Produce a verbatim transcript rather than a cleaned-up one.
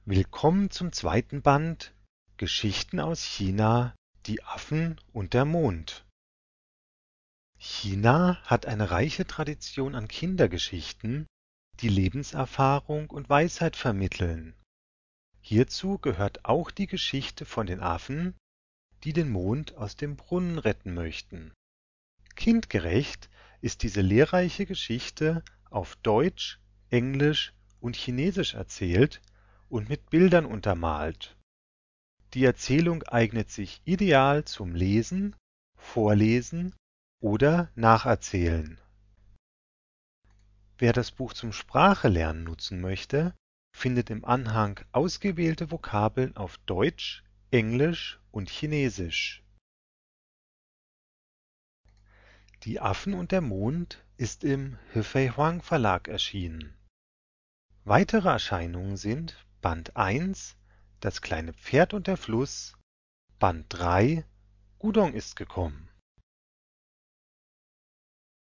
Willkommen zum zweiten Band Geschichten aus China, die Affen und der Mond. China hat eine reiche Tradition an Kindergeschichten, die Lebenserfahrung und Weisheit vermitteln. Hierzu gehört auch die Geschichte von den Affen, die den Mond aus dem Brunnen retten möchten. Kindgerecht ist diese lehrreiche Geschichte auf Deutsch, Englisch und Chinesisch erzählt und mit Bildern untermalt. Die Erzählung eignet sich ideal zum Lesen, Vorlesen oder Nacherzählen. Wer das Buch zum Sprachelernen nutzen möchte, findet im Anhang ausgewählte Vokabeln auf Deutsch, Englisch und Chinesisch. Die Affen und der Mond ist im He-Fei Huang Verlag erschienen. Weitere Erscheinungen sind Band eins Das kleine Pferd und der Fluss, Band drei Gudong ist gekommen.